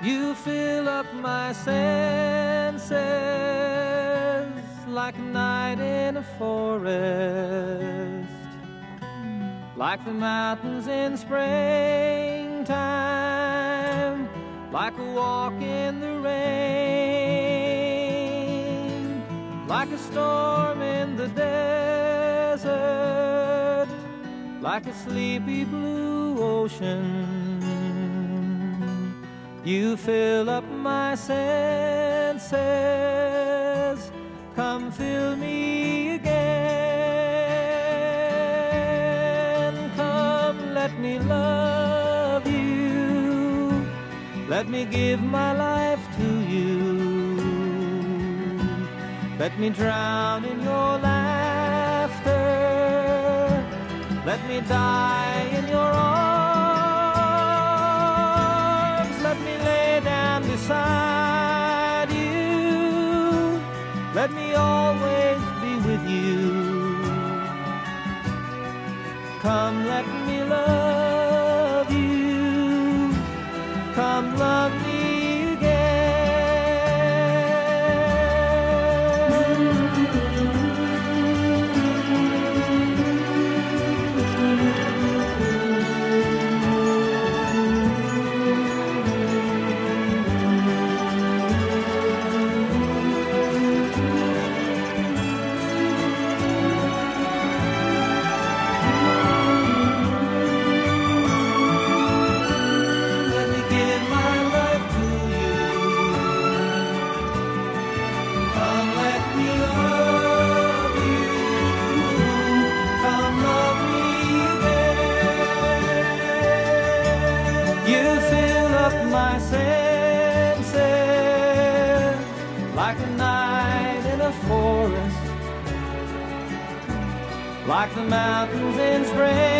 You fill up my senses like a night in a forest, like the mountains in springtime, like a walk in the rain, like a storm in the desert, like a sleepy blue ocean. You fill up my senses, come fill me again. Come, let me love you, let me give my life to you. Let me drown in your laughter, let me die in your arms, let me lay down beside you, let me always be with you. Come, let me love you, come love me again. My senses like a night in a forest, like the mountains in spring.